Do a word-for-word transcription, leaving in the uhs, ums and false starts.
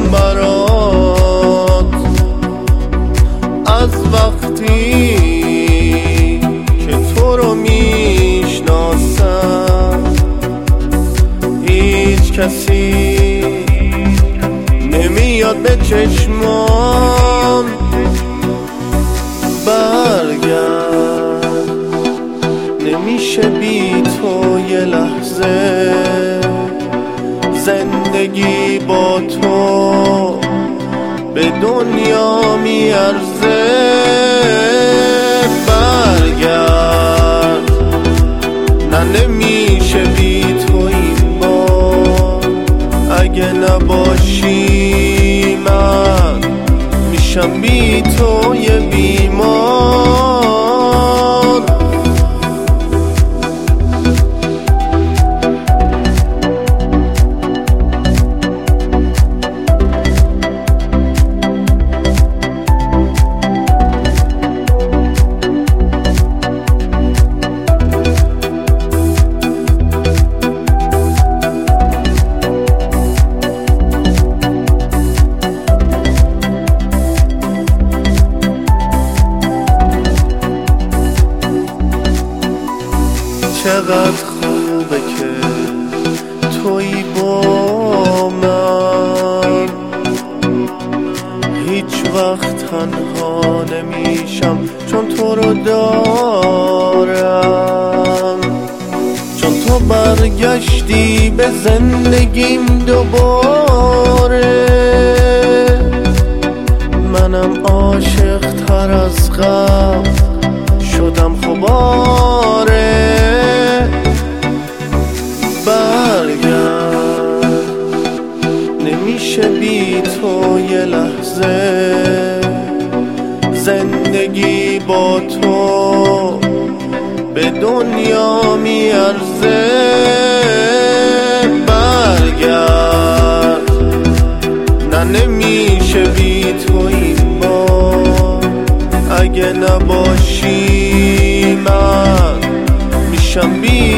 برات از وقتی که تو رو میشناسم. هیچ کسی نمیاد به چشمام. برگرد، نمیشه بی تو یه لحظه زندگی با تو به دنیا میارزه. برگرد، نه نمیشه بی تو این بار. اگه نباشی من میشم بی تو یه بیمار. چقدر خوبه که تویی با من. هیچ وقت تنها نمیشم چون تو رو دارم. چون تو برگشتی به زندگیم دوباره. منم عاشق تر از قبل شدم خوباره. برگرد، نمیشه بی تو یه لحظه زندگی با تو به دنیا میارزه. برگرد، نه نمیشه بی تو این بار. اگه نباشی من میشم بی